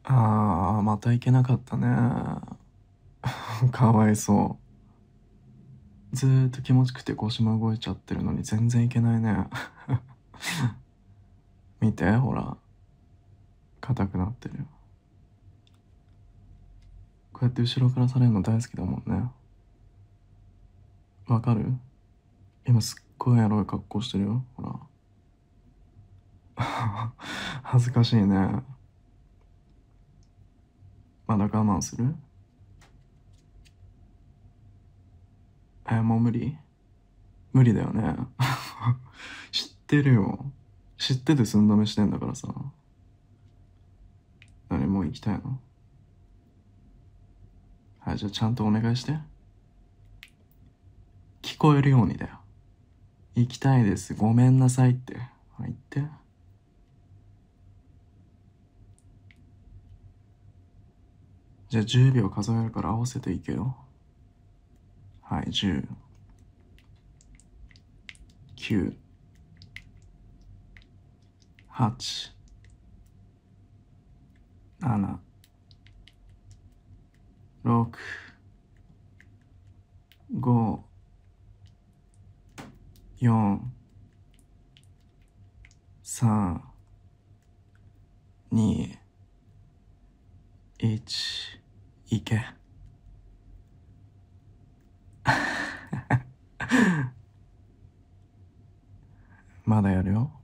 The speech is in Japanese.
あー、また行けなかったね。かわいそう。ずーっと気持ちくて腰も動いちゃってるのに全然行けないね。見て、ほら。硬くなってる。こうやって後ろからされるの大好きだもんね。わかる？今すっごいエロい格好してるよ。ほら。恥ずかしいね。まだ我慢する？もう無理？無理だよね。知ってるよ。知ってて寸止めしてんだからさ。何もう行きたいの？はい、じゃあちゃんとお願いして。聞こえるようにだよ。行きたいです。ごめんなさいって。はい、言って。じゃあ10秒数えるから合わせていけよ。はい、10、9、8、7、6、5、4、3、2、1、いけ。まだやるよ。